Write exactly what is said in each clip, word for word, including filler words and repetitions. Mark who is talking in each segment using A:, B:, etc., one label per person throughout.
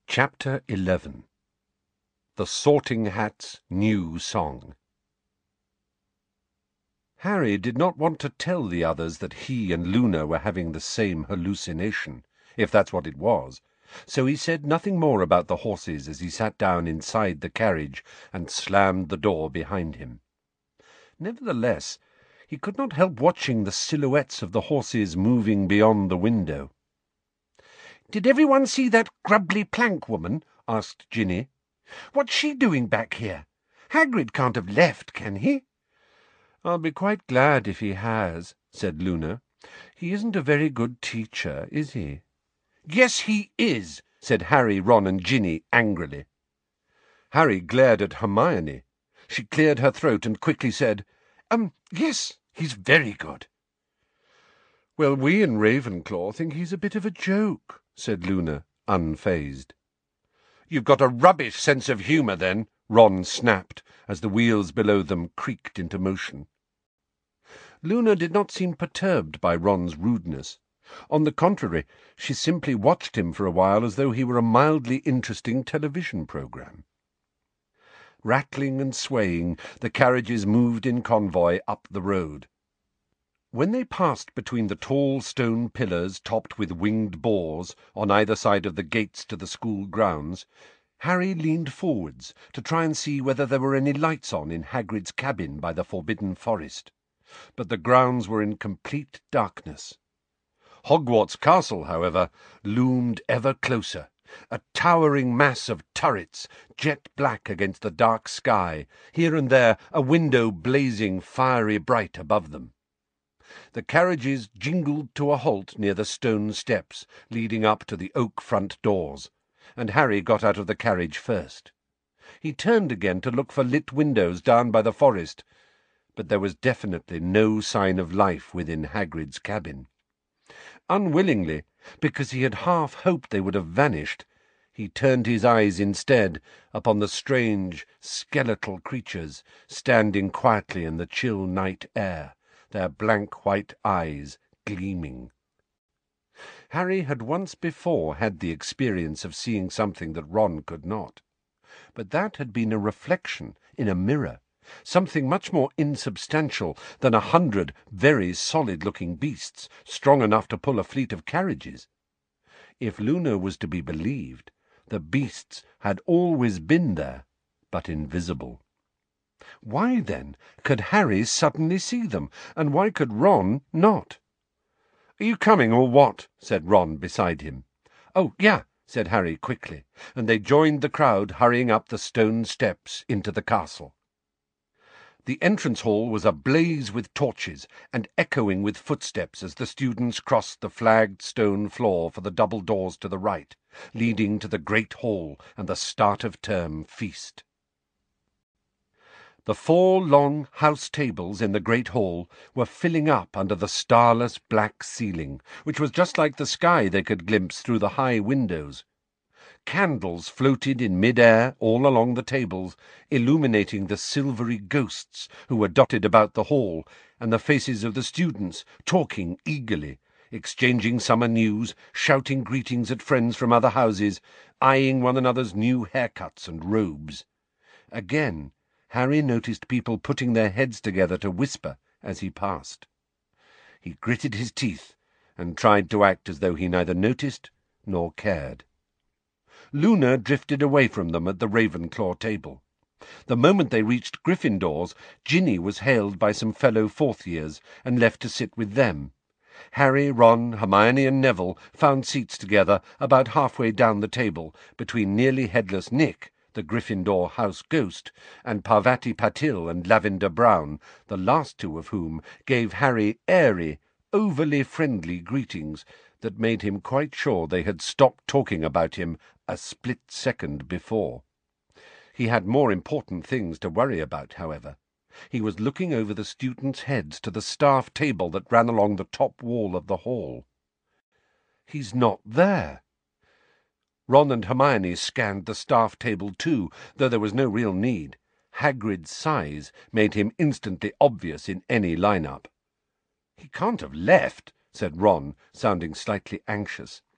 A: Chapter eleven. The Sorting Hat's New Song. Harry did not want to tell the others that he and Luna were having the same hallucination, if that's what it was, so he said nothing more about the horses as he sat down inside the carriage and slammed the door behind him. Nevertheless, he could not help watching the silhouettes of the horses moving beyond the window. "Did everyone see that grubbly plank woman?" asked Ginny. "What's she doing back here? Hagrid can't have left, can he?" "I'll be quite glad if he has," said Luna. "He isn't a very good teacher, is he?" "Yes, he is," said Harry, Ron and Ginny angrily. Harry glared at Hermione. She cleared her throat and quickly said, Um, yes, he's very good." "Well, we in Ravenclaw think he's a bit of a joke," said Luna, unfazed. "You've got a rubbish sense of humour, then," Ron snapped, as the wheels below them creaked into motion. Luna did not seem perturbed by Ron's rudeness. On the contrary, she simply watched him for a while as though he were a mildly interesting television programme. Rattling and swaying, the carriages moved in convoy up the road. When they passed between the tall stone pillars topped with winged boars on either side of the gates to the school grounds, Harry leaned forwards to try and see whether there were any lights on in Hagrid's cabin by the Forbidden Forest, but the grounds were in complete darkness. Hogwarts Castle, however, loomed ever closer, a towering mass of turrets, jet black against the dark sky, here and there a window blazing fiery bright above them. The carriages jingled to a halt near the stone steps leading up to the oak front doors, and Harry got out of the carriage first. He turned again to look for lit windows down by the forest, but there was definitely no sign of life within Hagrid's cabin. Unwillingly, because he had half hoped they would have vanished, he turned his eyes instead upon the strange, skeletal creatures standing quietly in the chill night air, their blank white eyes gleaming. Harry had once before had the experience of seeing something that Ron could not, but that had been a reflection in a mirror, something much more insubstantial than a hundred very solid-looking beasts, strong enough to pull a fleet of carriages. If Luna was to be believed, the beasts had always been there, but invisible. Why, then, could Harry suddenly see them, and why could Ron not? "Are you coming, or what?" said Ron beside him. "Oh, yeah," said Harry quickly, and they joined the crowd hurrying up the stone steps into the castle. The entrance hall was ablaze with torches and echoing with footsteps as the students crossed the flagged stone floor for the double doors to the right, leading to the great hall and the start-of-term feast. The four long house tables in the great hall were filling up under the starless black ceiling, which was just like the sky they could glimpse through the high windows. Candles floated in mid-air all along the tables, illuminating the silvery ghosts who were dotted about the hall, and the faces of the students, talking eagerly, exchanging summer news, shouting greetings at friends from other houses, eyeing one another's new haircuts and robes. Again, Harry noticed people putting their heads together to whisper as he passed. He gritted his teeth and tried to act as though he neither noticed nor cared. Luna drifted away from them at the Ravenclaw table. The moment they reached Gryffindor's, Ginny was hailed by some fellow fourth-years and left to sit with them. Harry, Ron, Hermione and Neville found seats together about halfway down the table, between nearly headless Nick, the Gryffindor house ghost, and Parvati Patil and Lavender Brown, the last two of whom gave Harry airy, overly friendly greetings that made him quite sure they had stopped talking about him a split second before. He had more important things to worry about, however. He was looking over the students' heads to the staff table that ran along the top wall of the hall. "He's not there." Ron and Hermione scanned the staff table too, though there was no real need. Hagrid's size made him instantly obvious in any line-up. "He can't have left," said Ron, sounding slightly anxious.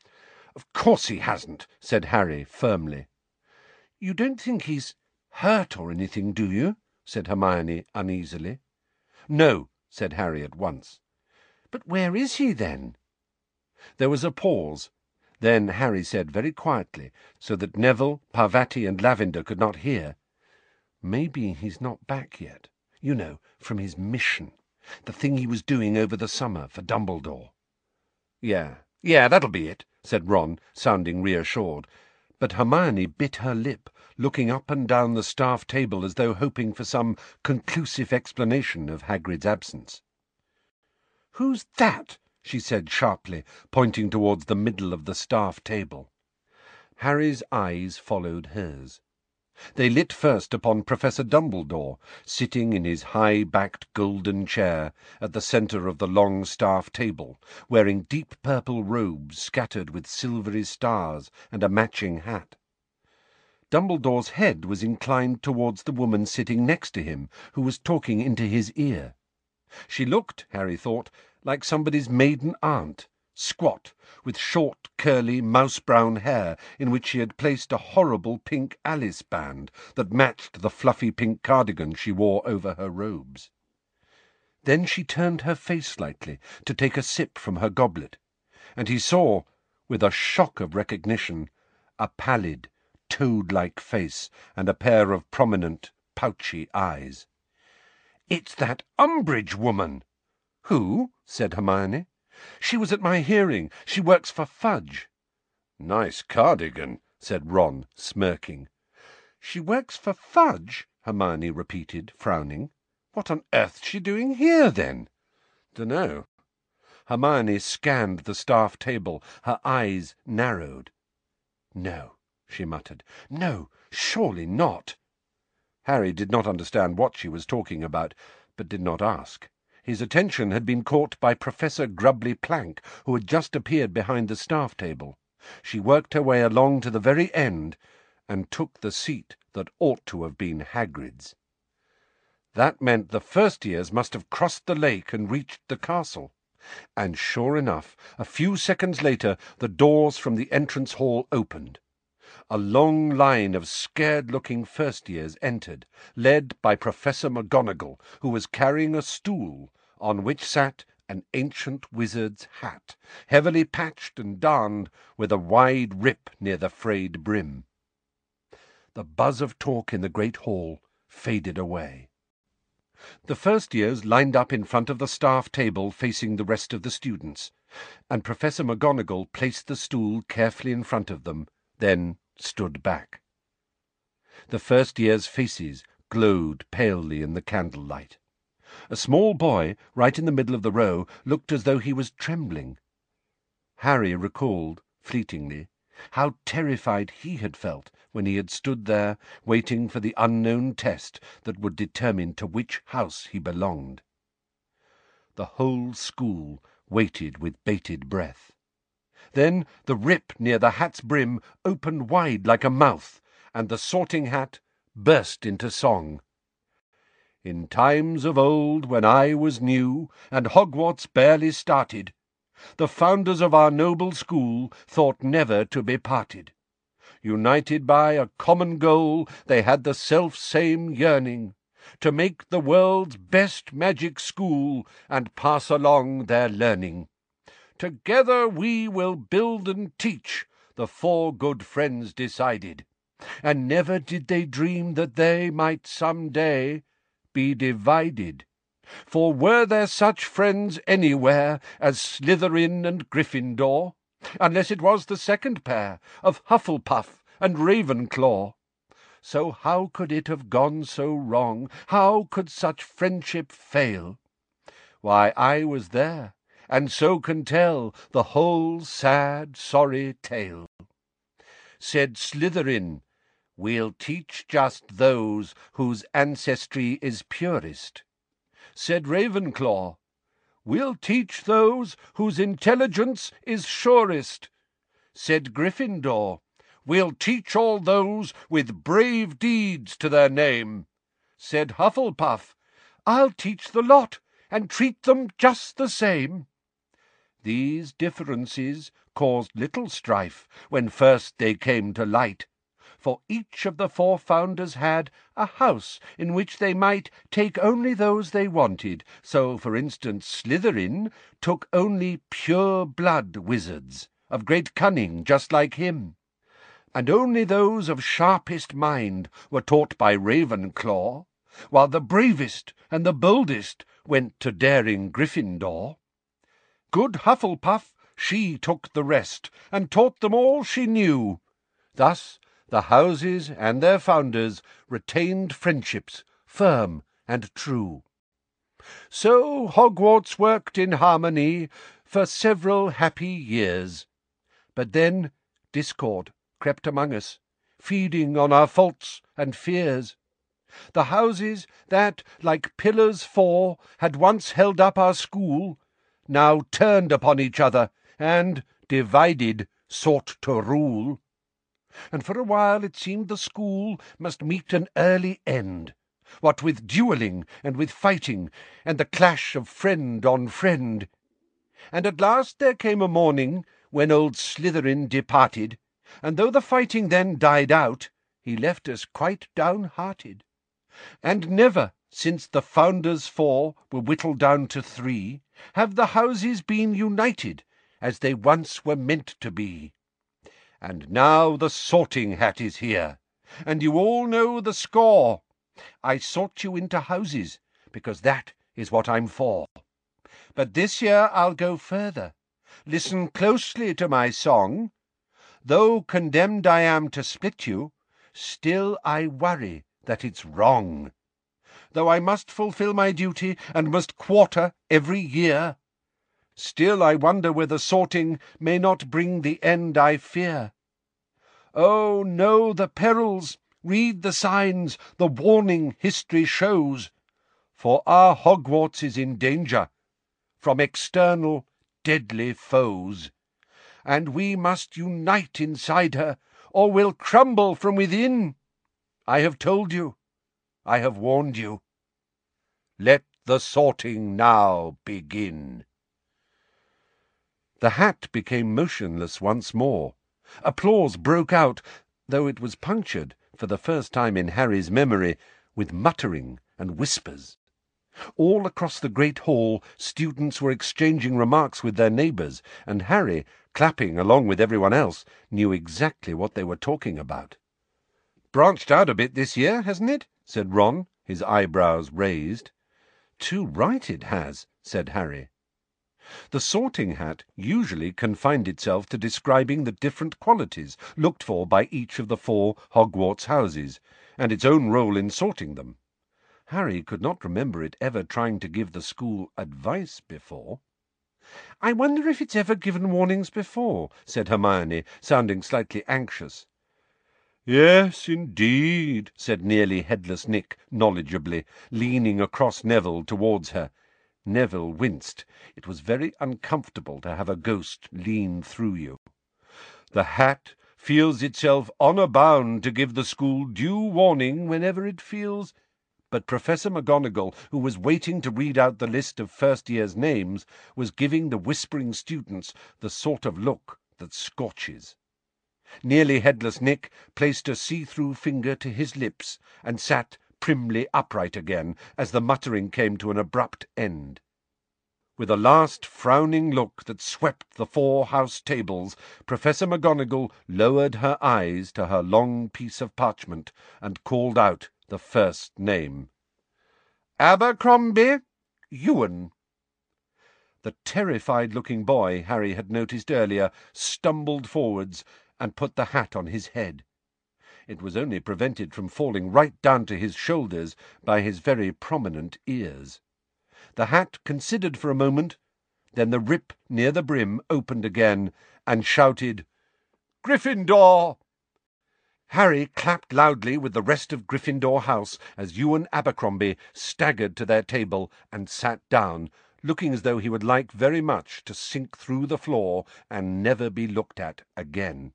A: "Of course he hasn't," said Harry firmly. "You don't think he's hurt or anything, do you?" said Hermione uneasily. "No," said Harry at once. "But where is he, then?" There was a pause. Then Harry said very quietly, so that Neville, Parvati, and Lavender could not hear, "Maybe he's not back yet. You know, from his mission. The thing he was doing over the summer for Dumbledore." "Yeah, yeah, that'll be it," said Ron, sounding reassured. But Hermione bit her lip, looking up and down the staff table as though hoping for some conclusive explanation of Hagrid's absence. "Who's that?" she said sharply, pointing towards the middle of the staff table. Harry's eyes followed hers. They lit first upon Professor Dumbledore, sitting in his high-backed golden chair at the centre of the long staff table, wearing deep purple robes scattered with silvery stars and a matching hat. Dumbledore's head was inclined towards the woman sitting next to him, who was talking into his ear. She looked, Harry thought, like somebody's maiden aunt, squat, with short, curly, mouse-brown hair in which she had placed a horrible pink Alice band that matched the fluffy pink cardigan she wore over her robes. Then she turned her face slightly to take a sip from her goblet, and he saw, with a shock of recognition, a pallid, toad-like face and a pair of prominent, pouchy eyes. "It's that Umbridge woman!" "Who?" said Hermione. "She was at my hearing. She works for Fudge." "Nice cardigan," said Ron, smirking. "She works for Fudge?" Hermione repeated, frowning. "What on earth's she doing here, then?" "Dunno." Hermione scanned the staff table. Her eyes narrowed. "No," she muttered. "No, surely not." Harry did not understand what she was talking about, but did not ask. His attention had been caught by Professor Grubbly Plank, who had just appeared behind the staff table. She worked her way along to the very end, and took the seat that ought to have been Hagrid's. That meant the first years must have crossed the lake and reached the castle. And sure enough, a few seconds later the doors from the entrance hall opened. A long line of scared-looking first-years entered, led by Professor McGonagall, who was carrying a stool on which sat an ancient wizard's hat, heavily patched and darned with a wide rip near the frayed brim. The buzz of talk in the great hall faded away. The first-years lined up in front of the staff table facing the rest of the students, and Professor McGonagall placed the stool carefully in front of them, then stood back. The first-years' faces glowed palely in the candlelight. A small boy, right in the middle of the row, looked as though he was trembling. Harry recalled, fleetingly, how terrified he had felt when he had stood there waiting for the unknown test that would determine to which house he belonged. The whole school waited with bated breath. Then the rip near the hat's brim opened wide like a mouth, and the Sorting Hat burst into song. "In times of old, when I was new, and Hogwarts barely started, the founders of our noble school thought never to be parted. United by a common goal, they had the self-same yearning, to make the world's best magic school and pass along their learning. Together we will build and teach, the four good friends decided, and never did they dream that they might some day be divided. For were there such friends anywhere as Slytherin and Gryffindor, unless it was the second pair of Hufflepuff and Ravenclaw? So how could it have gone so wrong? How could such friendship fail? Why, I was there, and so can tell the whole sad, sorry tale. Said Slytherin, 'We'll teach just those whose ancestry is purest.' Said Ravenclaw, 'We'll teach those whose intelligence is surest.' Said Gryffindor, 'We'll teach all those with brave deeds to their name.' Said Hufflepuff, 'I'll teach the lot, and treat them just the same.' These differences caused little strife when first they came to light, for each of the four founders had a house in which they might take only those they wanted. So, for instance, Slytherin took only pure-blood wizards, of great cunning, just like him, and only those of sharpest mind were taught by Ravenclaw, while the bravest and the boldest went to daring Gryffindor. Good Hufflepuff, she took the rest, and taught them all she knew. Thus the houses and their founders retained friendships firm and true. So Hogwarts worked in harmony for several happy years. But then discord crept among us, feeding on our faults and fears. The houses that, like pillars four, had once held up our school, now turned upon each other, and, divided, sought to rule. And for a while it seemed the school must meet an early end, what with duelling and with fighting, and the clash of friend on friend. And at last there came a morning when old Slytherin departed, and though the fighting then died out, he left us quite downhearted. And never, since the founders four were whittled down to three, have the houses been united as they once were meant to be. And now the Sorting Hat is here, and you all know the score. I sort you into houses, because that is what I'm for. But this year I'll go further. Listen closely to my song. Though condemned I am to split you, still I worry that it's wrong. Though I must fulfil my duty, and must quarter every year, still I wonder whether sorting may not bring the end I fear. Oh, know the perils, read the signs, the warning history shows, for our Hogwarts is in danger from external deadly foes, and we must unite inside her, or we'll crumble from within. I have told you, I have warned you. Let the sorting now begin. The hat became motionless once more. Applause broke out, though it was punctured, for the first time in Harry's memory, with muttering and whispers. All across the great hall students were exchanging remarks with their neighbours, and Harry, clapping along with everyone else, knew exactly what they were talking about. "Branched out a bit this year, hasn't it?" said Ron, his eyebrows raised. "Too right it has," said Harry. The Sorting Hat usually confined itself to describing the different qualities looked for by each of the four Hogwarts houses, and its own role in sorting them. Harry could not remember it ever trying to give the school advice before. "I wonder if it's ever given warnings before," said Hermione, sounding slightly anxious. "Yes, indeed," said nearly headless Nick knowledgeably, leaning across Neville towards her. Neville winced. It was very uncomfortable to have a ghost lean through you. "The hat feels itself honour bound to give the school due warning whenever it feels—" But Professor McGonagall, who was waiting to read out the list of first year's names, was giving the whispering students the sort of look that scorches. Nearly headless Nick placed a see-through finger to his lips and sat primly upright again as the muttering came to an abrupt end. With a last frowning look that swept the four house tables, Professor McGonagall lowered her eyes to her long piece of parchment and called out the first name. "Abercrombie, Ewan." The terrified-looking boy Harry had noticed earlier stumbled forwards and put the hat on his head. It was only prevented from falling right down to his shoulders by his very prominent ears. The hat considered for a moment, then the rip near the brim opened again, and shouted, "Gryffindor!" Harry clapped loudly with the rest of Gryffindor House as Ewan Abercrombie staggered to their table and sat down, looking as though he would like very much to sink through the floor and never be looked at again.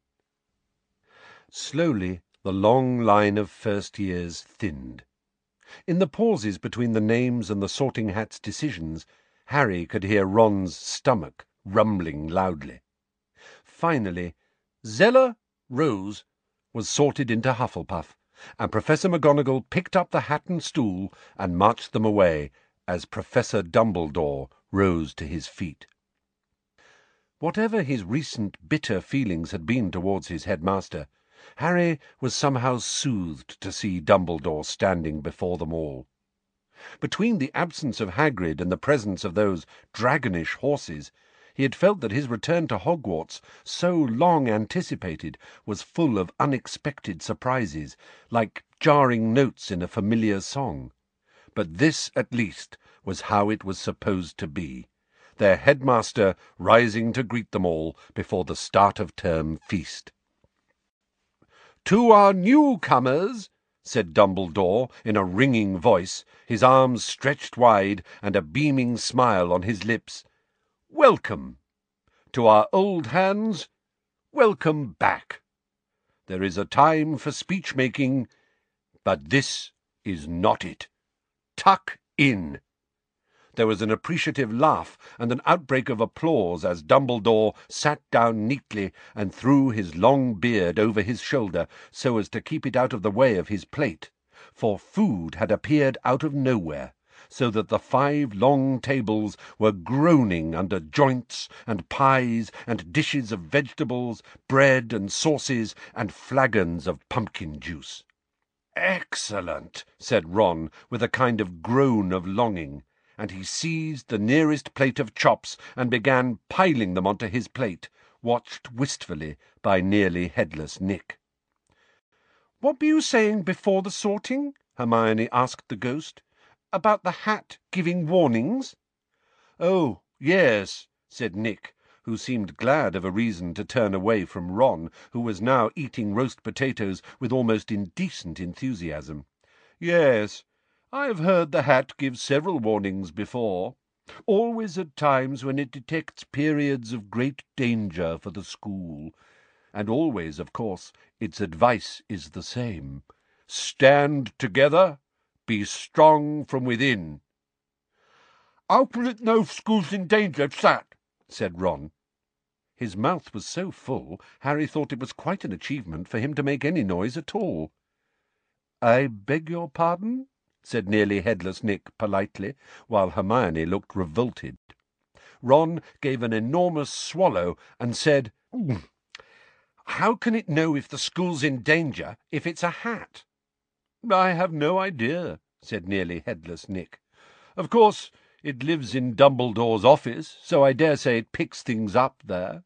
A: Slowly the long line of first years thinned. In the pauses between the names and the Sorting Hat's decisions, Harry could hear Ron's stomach rumbling loudly. finally, Zeller, Rose, was sorted into Hufflepuff, and Professor McGonagall picked up the hat and stool and marched them away as Professor Dumbledore rose to his feet. Whatever his recent bitter feelings had been towards his headmaster, Harry was somehow soothed to see Dumbledore standing before them all. Between the absence of Hagrid and the presence of those dragonish horses, he had felt that his return to Hogwarts, so long anticipated, was full of unexpected surprises, like jarring notes in a familiar song. But this, at least, was how it was supposed to be, their headmaster rising to greet them all before the start-of-term feast. "To our newcomers," said Dumbledore in a ringing voice, his arms stretched wide and a beaming smile on his lips, "welcome. To our old hands, welcome back. There is a time for speech-making, but this is not it. Tuck in." There was an appreciative laugh and an outbreak of applause as Dumbledore sat down neatly and threw his long beard over his shoulder so as to keep it out of the way of his plate, for food had appeared out of nowhere, so that the five long tables were groaning under joints and pies and dishes of vegetables, bread and sauces, and flagons of pumpkin juice. "Excellent," said Ron, with a kind of groan of longing, and he seized the nearest plate of chops and began piling them onto his plate, watched wistfully by nearly headless Nick. "What were you saying before the sorting?" Hermione asked the ghost. "About the hat giving warnings?" "Oh, yes," said Nick, who seemed glad of a reason to turn away from Ron, who was now eating roast potatoes with almost indecent enthusiasm. "Yes, I have heard the hat give several warnings before, always at times when it detects periods of great danger for the school, and always, of course, its advice is the same. Stand together, be strong from within." "I'll put it no school's in danger, sat," said Ron. His mouth was so full, Harry thought it was quite an achievement for him to make any noise at all. "I beg your pardon?" said nearly headless Nick politely, while Hermione looked revolted. Ron gave an enormous swallow and said, "How can it know if the school's in danger if it's a hat?" "I have no idea," said nearly headless Nick. "Of course, it lives in Dumbledore's office, so I dare say it picks things up there."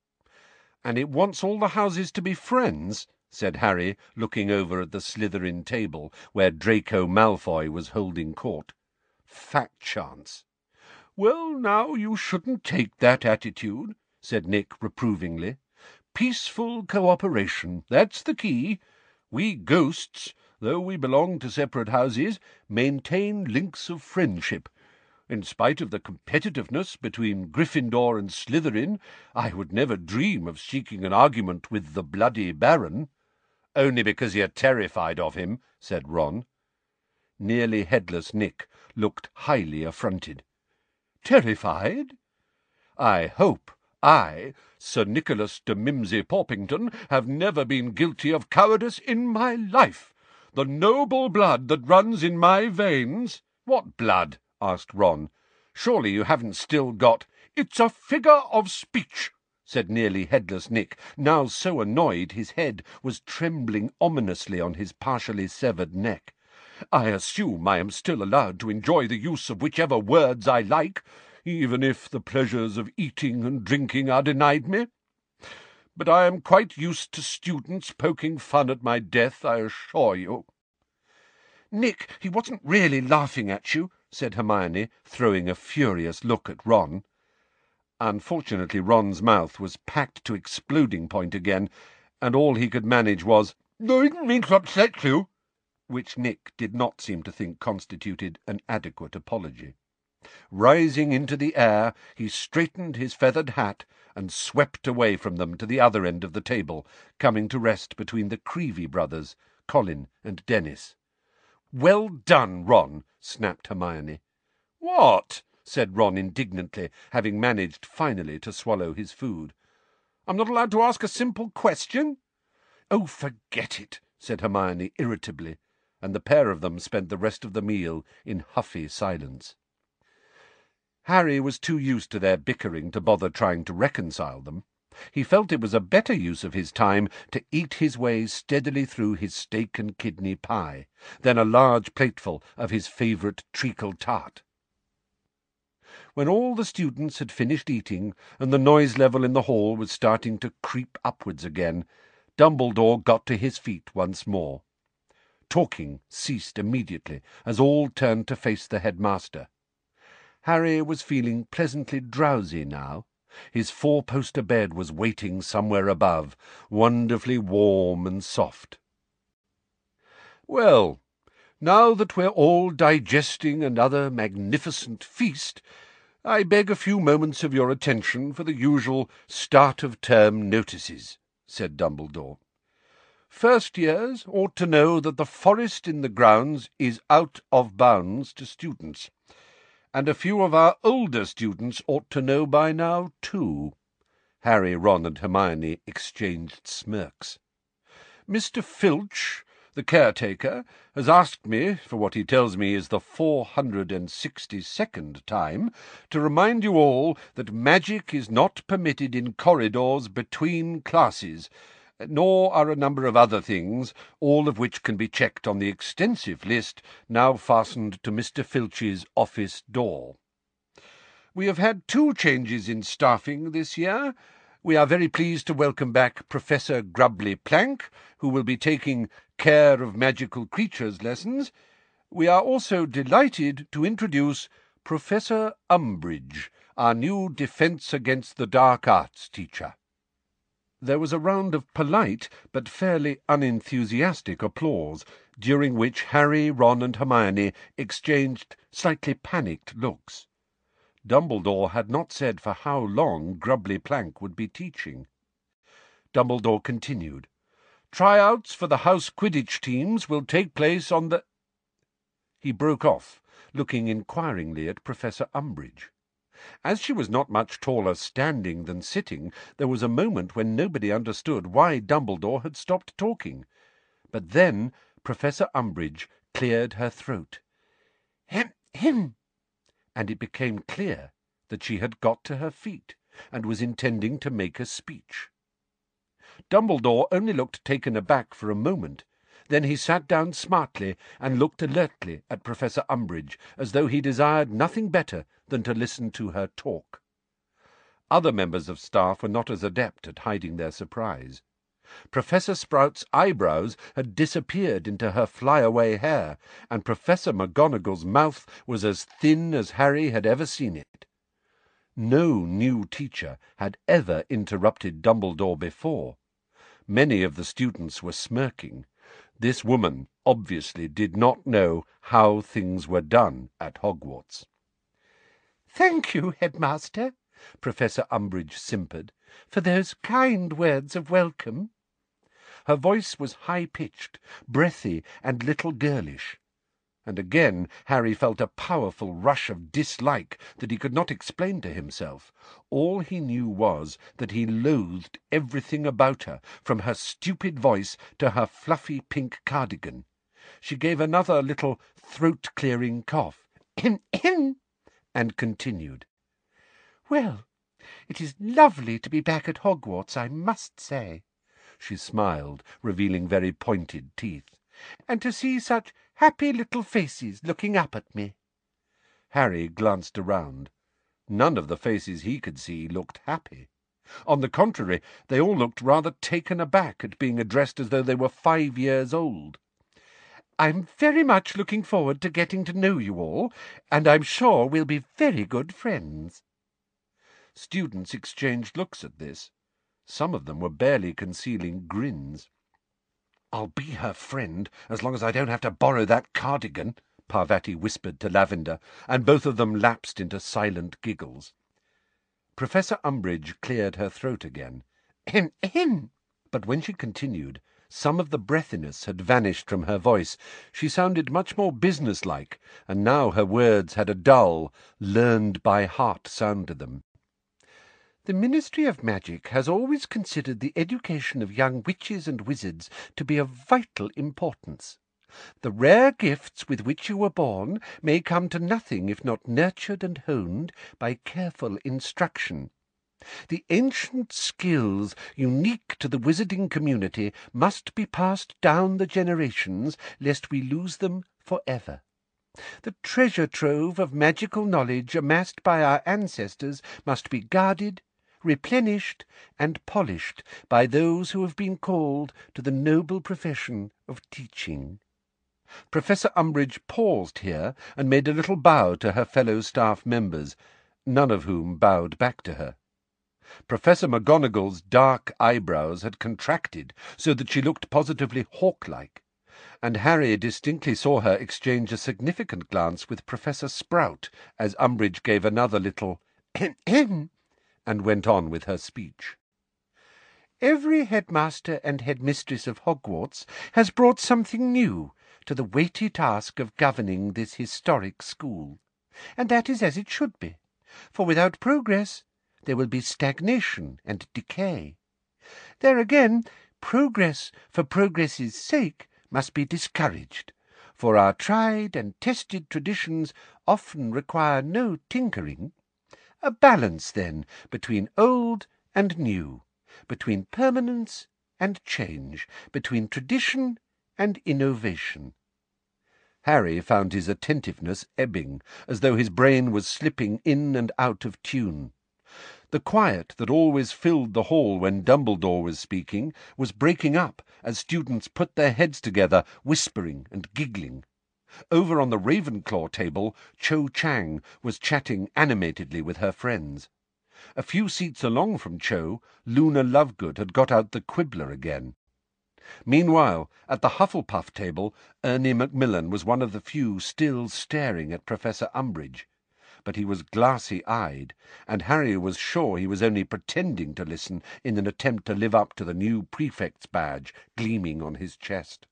A: "And it wants all the houses to be friends?" said Harry, looking over at the Slytherin table, where Draco Malfoy was holding court. "Fat chance." "Well, now, you shouldn't take that attitude," said Nick reprovingly. "Peaceful cooperation, that's the key. We ghosts, though we belong to separate houses, maintain links of friendship. In spite of the competitiveness between Gryffindor and Slytherin, I would never dream of seeking an argument with the bloody Baron." "Only because you're terrified of him," said Ron. Nearly headless Nick looked highly affronted. "Terrified? I hope I, Sir Nicholas de Mimsy Porpington, have never been guilty of cowardice in my life. The noble blood that runs in my veins—" "What blood?" asked Ron. "Surely you haven't still got—" "It's a figure of speech," said nearly headless Nick, now so annoyed his head was trembling ominously on his partially severed neck. "I assume I am still allowed to enjoy the use of whichever words I like, even if the pleasures of eating and drinking are denied me. But I am quite used to students poking fun at my death, I assure you." "Nick, he wasn't really laughing at you," said Hermione, throwing a furious look at Ron. Unfortunately, Ron's mouth was packed to exploding point again, and all he could manage was, "I didn't mean to upset you," which Nick did not seem to think constituted an adequate apology. Rising into the air, he straightened his feathered hat and swept away from them to the other end of the table, coming to rest between the Creevy brothers, Colin and Dennis. "Well done, Ron," snapped Hermione. "What?" said Ron indignantly, having managed finally to swallow his food. I'm not allowed to ask a simple question?" "Oh, forget it," said Hermione irritably, and the pair of them spent the rest of the meal in huffy silence. Harry was too used to their bickering to bother trying to reconcile them. He felt it was a better use of his time to eat his way steadily through his steak and kidney pie than a large plateful of his favourite treacle tart. When all the students had finished eating, and the noise level in the hall was starting to creep upwards again, Dumbledore got to his feet once more. Talking ceased immediately, as all turned to face the headmaster. Harry was feeling pleasantly drowsy now. His four-poster bed was waiting somewhere above, wonderfully warm and soft. "Well, now that we're all digesting another magnificent feast, I beg a few moments of your attention for the usual start-of-term notices," said Dumbledore. "First years ought to know that the forest in the grounds is out of bounds to students, and a few of our older students ought to know by now, too." Harry, Ron, and Hermione exchanged smirks. "Mister Filch, the caretaker, has asked me, for what he tells me is the four hundred and sixty-second time, to remind you all that magic is not permitted in corridors between classes, nor are a number of other things, all of which can be checked on the extensive list now fastened to Mister Filch's office door. We have had two changes in staffing this year. We are very pleased to welcome back Professor Grubbly Plank, who will be taking Care of Magical Creatures lessons. We are also delighted to introduce Professor Umbridge, our new Defence Against the Dark Arts teacher." There was a round of polite but fairly unenthusiastic applause, during which Harry, Ron, and Hermione exchanged slightly panicked looks. Dumbledore had not said for how long Grubbly Plank would be teaching. Dumbledore continued, "Tryouts for the House Quidditch teams will take place on the—" He broke off, looking inquiringly at Professor Umbridge. As she was not much taller standing than sitting, there was a moment when nobody understood why Dumbledore had stopped talking. But then Professor Umbridge cleared her throat. "Hem, hem," and it became clear that she had got to her feet and was intending to make a speech. Dumbledore only looked taken aback for a moment. Then he sat down smartly and looked alertly at Professor Umbridge, as though he desired nothing better than to listen to her talk. Other members of staff were not as adept at hiding their surprise. Professor Sprout's eyebrows had disappeared into her flyaway hair, and Professor McGonagall's mouth was as thin as Harry had ever seen it. No new teacher had ever interrupted Dumbledore before. Many of the students were smirking. This woman obviously did not know how things were done at Hogwarts. "Thank you, Headmaster," Professor Umbridge simpered, "for those kind words of welcome." Her voice was high-pitched, breathy, and little girlish. And again Harry felt a powerful rush of dislike that he could not explain to himself. All he knew was that he loathed everything about her, from her stupid voice to her fluffy pink cardigan. She gave another little throat-clearing cough, and continued. "Well, it is lovely to be back at Hogwarts, I must say." She smiled, revealing very pointed teeth. "And to see such happy little faces looking up at me." Harry glanced around. None of the faces he could see looked happy. On the contrary, they all looked rather taken aback at being addressed as though they were five years old. "I'm very much looking forward to getting to know you all, and I'm sure we'll be very good friends." Students exchanged looks at this. Some of them were barely concealing grins. "I'll be her friend as long as I don't have to borrow that cardigan," Parvati whispered to Lavender, and both of them lapsed into silent giggles. Professor Umbridge cleared her throat again. "Ahem, ahem." But when she continued, some of the breathiness had vanished from her voice. She sounded much more businesslike, and now her words had a dull, learned-by-heart sound to them.
B: The Ministry of Magic has always considered the education of young witches and wizards to be of vital importance. The rare gifts with which you were born may come to nothing if not nurtured and honed by careful instruction. The ancient skills unique to the wizarding community must be passed down the generations, lest we lose them forever. The treasure trove of magical knowledge amassed by our ancestors must be guarded, replenished, and polished by those who have been called to the noble profession of teaching. Professor Umbridge paused here and made a little bow to her fellow staff members, none of whom bowed back to her. Professor McGonagall's dark eyebrows had contracted so that she looked positively hawk-like, and Harry distinctly saw her exchange a significant glance with Professor Sprout as Umbridge gave another little "hem-hem" and went on with her speech. Every headmaster and headmistress of Hogwarts has brought something new to the weighty task of governing this historic school, and that is as it should be, for without progress there will be stagnation and decay. There again, progress for progress's sake must be discouraged, for our tried and tested traditions often require no tinkering. A balance, then, between old and new, between permanence and change, between tradition and innovation. Harry found his attentiveness ebbing, as though his brain was slipping in and out of tune. The quiet that always filled the hall when Dumbledore was speaking was breaking up as students put their heads together, whispering and giggling. Over on the Ravenclaw table, Cho Chang was chatting animatedly with her friends. A few seats along from Cho, Luna Lovegood had got out the Quibbler again. Meanwhile, at the Hufflepuff table, Ernie Macmillan was one of the few still staring at Professor Umbridge. But he was glassy-eyed, and Harry was sure he was only pretending to listen in an attempt to live up to the new prefect's badge gleaming on his chest.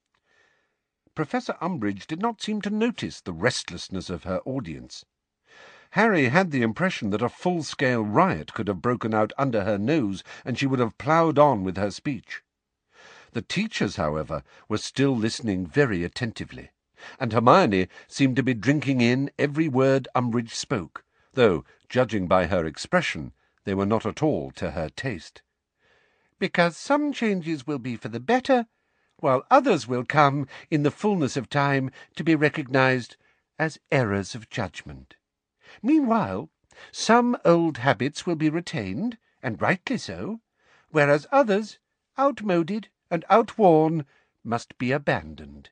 B: Professor Umbridge did not seem to notice the restlessness of her audience. Harry had the impression that a full-scale riot could have broken out under her nose, and she would have ploughed on with her speech. The teachers, however, were still listening very attentively, and Hermione seemed to be drinking in every word Umbridge spoke, though, judging by her expression, they were not at all to her taste. "Because some changes will be for the better, while others will come, in the fullness of time, to be recognized as errors of judgment. Meanwhile, some old habits will be retained, and rightly so, whereas others, outmoded and outworn, must be abandoned.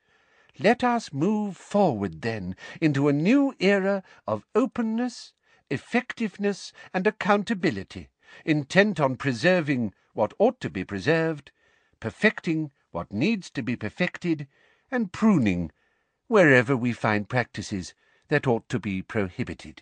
B: Let us move forward, then, into a new era of openness, effectiveness, and accountability, intent on preserving what ought to be preserved, perfecting what needs to be perfected, and pruning wherever we find practices that ought to be prohibited."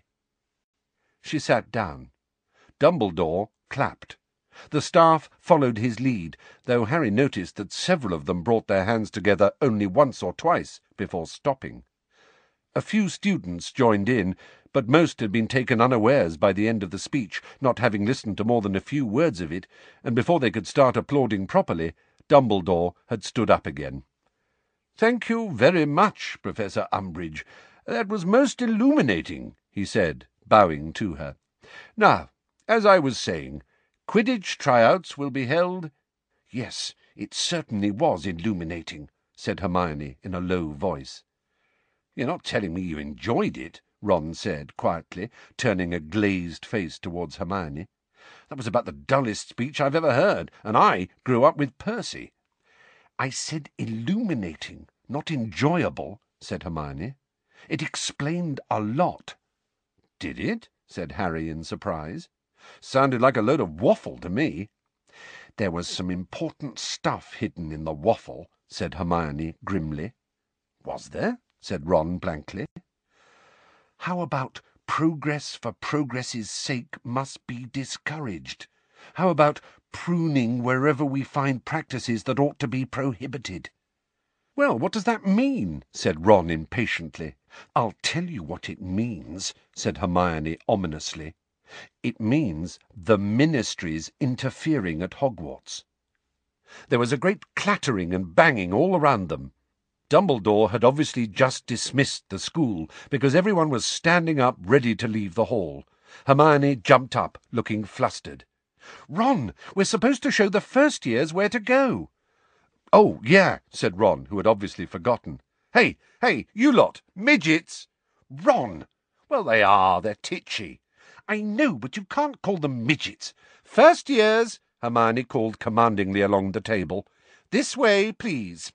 B: She sat down. Dumbledore clapped. The staff followed his lead, though Harry noticed that several of them brought their hands together only once or twice before stopping. A few students joined in, but most had been taken unawares by the end of the speech, not having listened to more than a few words of it, and before they could start applauding properly, Dumbledore had stood up again. "Thank you very much, Professor Umbridge. That was most illuminating," he said, bowing to her. "Now, as I was saying, Quidditch tryouts will be held—" "Yes, it certainly was illuminating," said Hermione in a low voice. "You're not telling me you enjoyed it?" Ron said quietly, turning a glazed face towards Hermione. "That was about the dullest speech I've ever heard, and I grew up with Percy." "I said illuminating, not enjoyable," said Hermione. "It explained a lot." "Did it?" said Harry in surprise. "Sounded like a load of waffle to me." "There was some important stuff hidden in the waffle," said Hermione grimly. "Was there?" said Ron blankly. "How about progress for progress's sake must be discouraged? How about pruning wherever we find practices that ought to be prohibited?" "Well, what does that mean?" said Ron impatiently. "I'll tell you what it means," said Hermione ominously.
A: It means the Ministry's interfering at Hogwarts. There was a great clattering and banging all around them. Dumbledore had obviously just dismissed the school, because everyone was standing up ready to leave the hall. Hermione jumped up, looking flustered. "Ron, we're supposed to show the first years where to go." "Oh, yeah," said Ron, who had obviously forgotten. "Hey, hey, you lot, midgets!" "Ron!" "Well, they are, they're titchy." "I know, but you can't call them midgets." "First years," Hermione called commandingly along the table. "This way, please."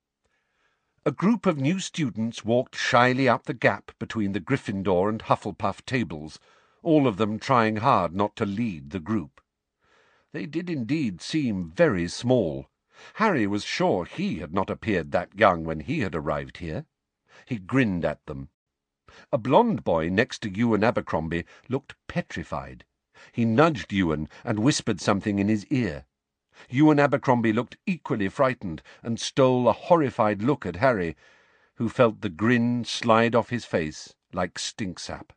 A: A group of new students walked shyly up the gap between the Gryffindor and Hufflepuff tables, all of them trying hard not to lead the group. They did indeed seem very small. Harry was sure he had not appeared that young when he had arrived here. He grinned at them. A blond boy next to Ewan Abercrombie looked petrified. He nudged Ewan and whispered something in his ear. Ewan Abercrombie looked equally frightened and stole a horrified look at Harry, who felt the grin slide off his face like stink-sap.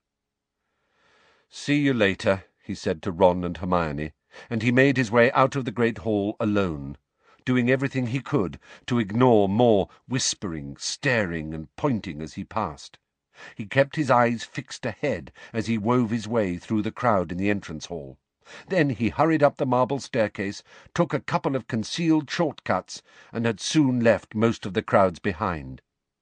A: "See you later," he said to Ron and Hermione, and he made his way out of the great hall alone, doing everything he could to ignore more whispering, staring, and pointing as he passed. He kept his eyes fixed ahead as he wove his way through the crowd in the entrance hall. Then he hurried up the marble staircase, took a couple of concealed shortcuts, and had soon left most of the crowds behind.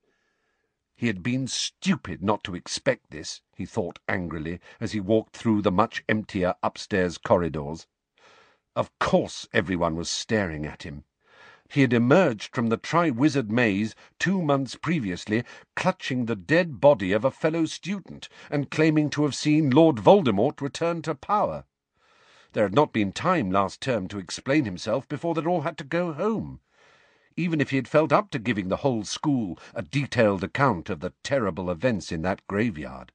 A: He had been stupid not to expect this, he thought angrily, as he walked through the much emptier upstairs corridors. Of course everyone was staring at him. He had emerged from the Triwizard Maze two months previously, clutching the dead body of a fellow student, and claiming to have seen Lord Voldemort return to power. There had not been time last term to explain himself before they'd all had to go home. Even if he had felt up to giving the whole school a detailed account of the terrible events in that graveyard.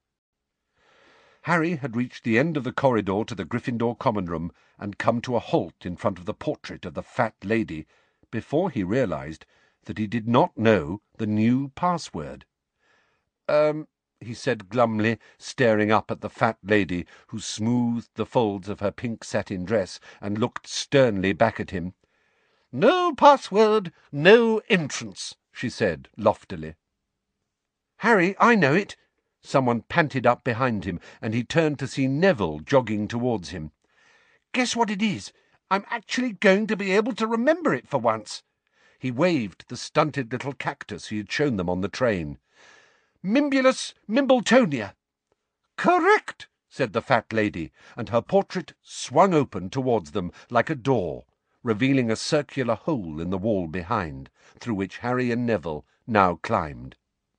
A: Harry had reached the end of the corridor to the Gryffindor common room and come to a halt in front of the portrait of the fat lady before he realized that he did not know the new password. Um... he said glumly, staring up at the fat lady, who smoothed the folds of her pink satin dress and looked sternly back at him. "No password, no entrance," she said loftily. "Harry, I know it!" Someone panted up behind him, and he turned to see Neville jogging towards him. "Guess what it is? I'm actually going to be able to remember it for once." He waved the stunted little cactus he had shown them on the train. "Mimbulus Mimbletonia." "Correct," said the fat lady, and her portrait swung open towards them like a door, revealing a circular hole in the wall behind, through which Harry and Neville now climbed.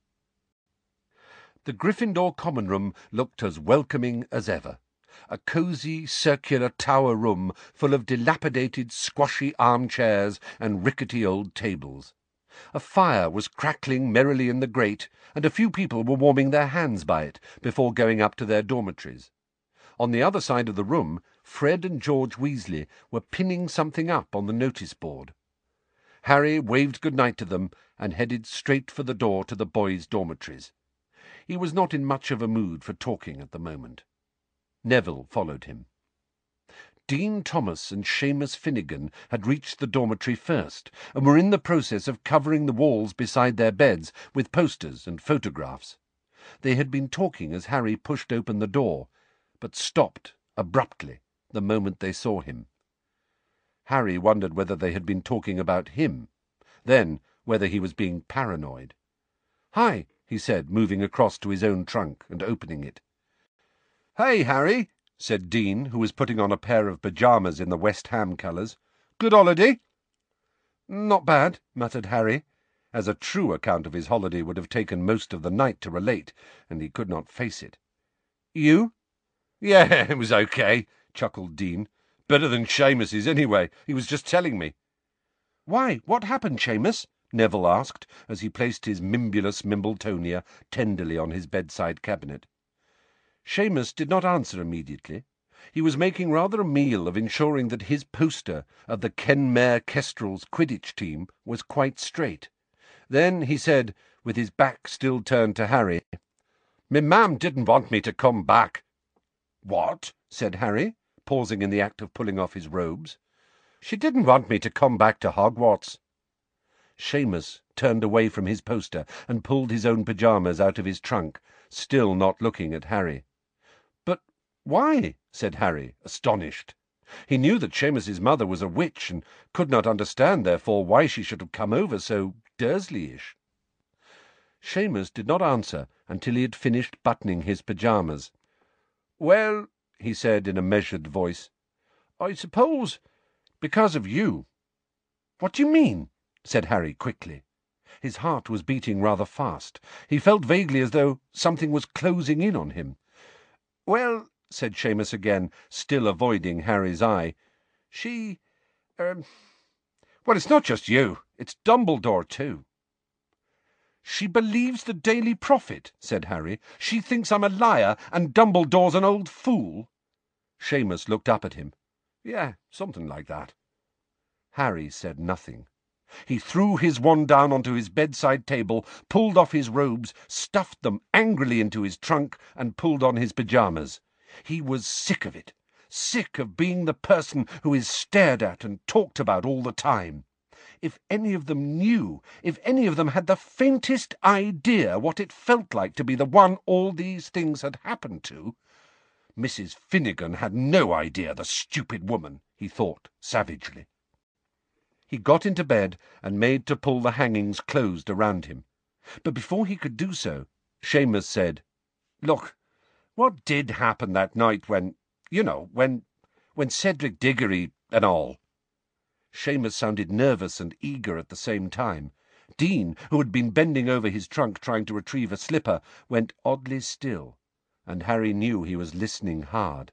A: The Gryffindor common room looked as welcoming as ever. A cosy, circular tower room full of dilapidated, squashy armchairs and rickety old tables. A fire was crackling merrily in the grate, and a few people were warming their hands by it before going up to their dormitories. On the other side of the room, Fred and George Weasley were pinning something up on the notice board. Harry waved good-night to them and headed straight for the door to the boys' dormitories. He was not in much of a mood for talking at the moment. Neville followed him. Dean Thomas and Seamus Finnegan had reached the dormitory first, and were in the process of covering the walls beside their beds with posters and photographs. They had been talking as Harry pushed open the door, but stopped abruptly the moment they saw him. Harry wondered whether they had been talking about him, then whether he was being paranoid. "Hi," he said, moving across to his own trunk and opening it. "Hey, Harry," said Dean, who was putting on a pair of pyjamas in the West Ham colours. "Good holiday?" "Not bad," muttered Harry, as a true account of his holiday would have taken most of the night to relate, and he could not face it. "You?" "Yeah, it was okay," chuckled Dean. "Better than Seamus's, anyway. He was just telling me." "Why, what happened, Seamus?" Neville asked, as he placed his Mimbulus Mimbletonia tenderly on his bedside cabinet. Seamus did not answer immediately. He was making rather a meal of ensuring that his poster of the Kenmare Kestrels Quidditch team was quite straight. Then he said, with his back still turned to Harry, "Me mam didn't want me to come back." "What?" said Harry, pausing in the act of pulling off his robes. "She didn't want me to come back to Hogwarts." Seamus turned away from his poster and pulled his own pyjamas out of his trunk, still not looking at Harry. "But why?" said Harry, astonished. He knew that Seamus's mother was a witch, and could not understand, therefore, why she should have come over so Dursley-ish. Seamus did not answer until he had finished buttoning his pyjamas. "Well," he said in a measured voice, "I suppose because of you." "What do you mean?" said Harry quickly. His heart was beating rather fast. He felt vaguely as though something was closing in on him. "Well," said Seamus again, still avoiding Harry's eye, "she... er... well, it's not just you. It's Dumbledore, too." "She believes the Daily Prophet," said Harry. "She thinks I'm a liar and Dumbledore's an old fool." Seamus looked up at him. "Yeah, something like that." Harry said nothing. He threw his wand down onto his bedside table, pulled off his robes, stuffed them angrily into his trunk, and pulled on his pyjamas. He was sick of it, sick of being the person who is stared at and talked about all the time. If any of them knew, if any of them had the faintest idea what it felt like to be the one all these things had happened to. Missus Finnegan had no idea, the stupid woman, he thought savagely. He got into bed and made to pull the hangings closed around him. But before he could do so, Seamus said, "Look, what did happen that night when, you know, when, when Cedric Diggory and all?" Seamus sounded nervous and eager at the same time. Dean, who had been bending over his trunk trying to retrieve a slipper, went oddly still, and Harry knew he was listening hard.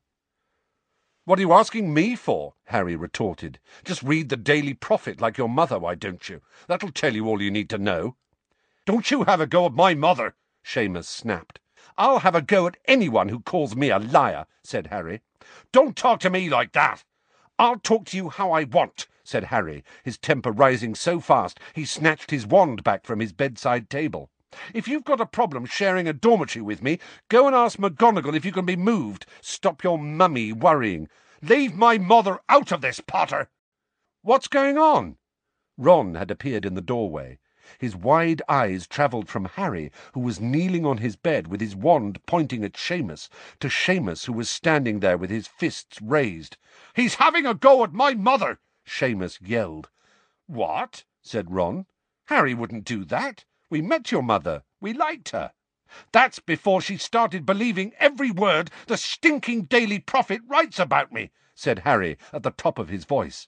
A: "What are you asking me for?" Harry retorted. "Just read the Daily Prophet like your mother, why don't you? That'll tell you all you need to know." "Don't you have a go at my mother," Seamus snapped. "I'll have a go at anyone who calls me a liar," said Harry. "Don't talk to me like that." "I'll talk to you how I want," said Harry, his temper rising so fast he snatched his wand back from his bedside table. "If you've got a problem sharing a dormitory with me, go and ask McGonagall if you can be moved. Stop your mummy worrying. Leave my mother out of this, Potter." "What's going on?" Ron had appeared in the doorway. His wide eyes travelled from Harry, who was kneeling on his bed with his wand pointing at Seamus, to Seamus, who was standing there with his fists raised. "He's having a go at my mother!" Seamus yelled. "What?" said Ron. "Harry wouldn't do that. We met your mother. We liked her." "That's before she started believing every word the stinking Daily Prophet writes about me," said Harry at the top of his voice.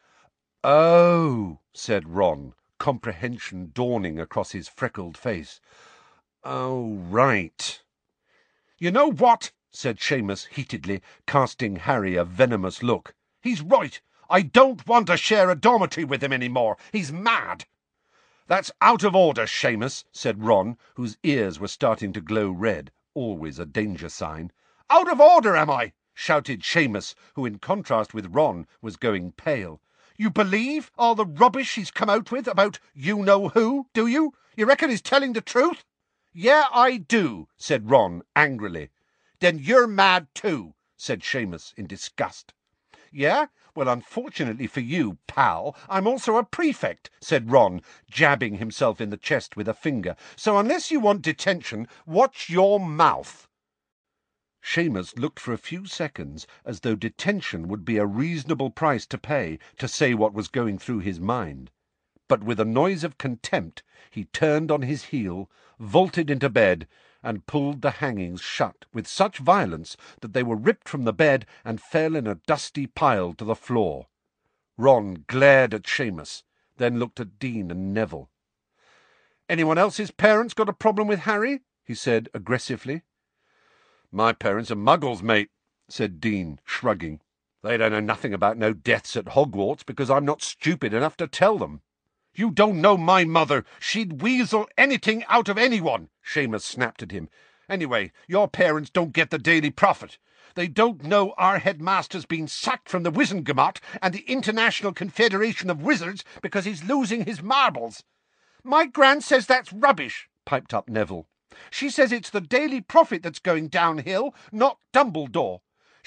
A: "Oh," said Ron, comprehension dawning across his freckled face. "Oh, right." "You know what?" said Seamus heatedly, casting Harry a venomous look. "He's right. I don't want to share a dormitory with him any more. He's mad." "That's out of order, Seamus," said Ron, whose ears were starting to glow red, always a danger sign. "Out of order, am I?" shouted Seamus, who, in contrast with Ron, was going pale. "You believe all the rubbish he's come out with about you-know-who, do you? You reckon he's telling the truth?" "Yeah, I do," said Ron angrily. "Then you're mad too," said Seamus in disgust. "Yeah? Well, unfortunately for you, pal, I'm also a prefect," said Ron, jabbing himself in the chest with a finger. "So unless you want detention, watch your mouth." Seamus looked for a few seconds as though detention would be a reasonable price to pay to say what was going through his mind. But with a noise of contempt he turned on his heel, vaulted into bed, and pulled the hangings shut with such violence that they were ripped from the bed and fell in a dusty pile to the floor. Ron glared at Seamus, then looked at Dean and Neville. "Anyone else's parents got a problem with Harry?" he said aggressively. "My parents are muggles, mate," said Dean, shrugging. "They don't know nothing about no deaths at Hogwarts because I'm not stupid enough to tell them." "You don't know my mother. She'd weasel anything out of anyone," Seamus snapped at him. "Anyway, your parents don't get the Daily Prophet. They don't know our headmaster's been sacked from the Wizengamot and the International Confederation of Wizards because he's losing his marbles." "My gran says that's rubbish," piped up Neville. "She says it's the Daily Prophet that's going downhill, not Dumbledore.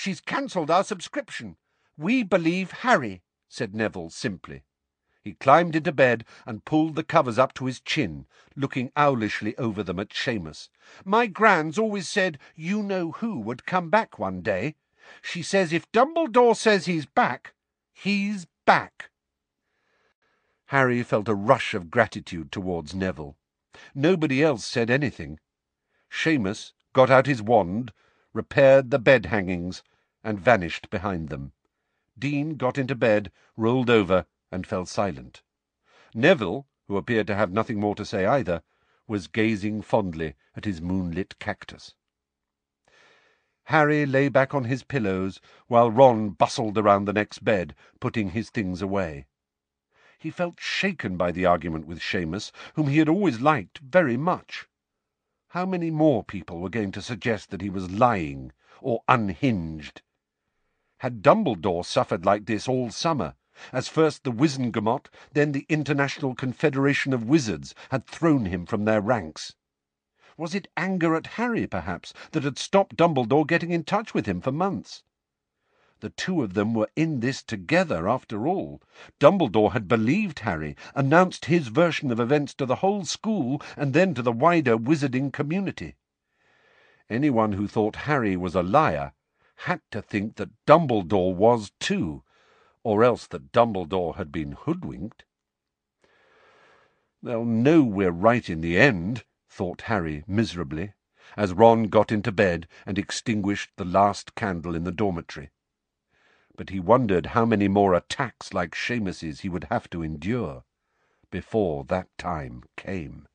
B: She's cancelled our subscription. We believe Harry," said Neville simply. He climbed into bed and pulled the covers up to his chin, looking owlishly over them at Seamus. "My Gran's always said you-know-who would come back one day. She says if Dumbledore says he's back, he's back." Harry felt a rush of gratitude towards Neville. Nobody else said anything. Seamus got out his wand, repaired the bed-hangings, and vanished behind them. Dean got into bed, rolled over, and fell silent. Neville, who appeared to have nothing more to say either, was gazing fondly at his moonlit cactus. Harry lay back on his pillows while Ron bustled around the next bed, putting his things away. He felt shaken by the argument with Seamus, whom he had always liked very much. How many more people were going to suggest that he was lying or unhinged? Had Dumbledore suffered like this all summer, as first the Wizengamot, then the International Confederation of Wizards had thrown him from their ranks? Was it anger at Harry, perhaps, that had stopped Dumbledore getting in touch with him for months? The two of them were in this together, after all. Dumbledore had believed Harry, announced his version of events to the whole school and then to the wider wizarding community. Anyone who thought Harry was a liar had to think that Dumbledore was too, or else that Dumbledore had been hoodwinked. "They'll know we're right in the end," thought Harry miserably, as Ron got into bed and extinguished the last candle in the dormitory. But he wondered how many more attacks like Seamus's he would have to endure before that time came.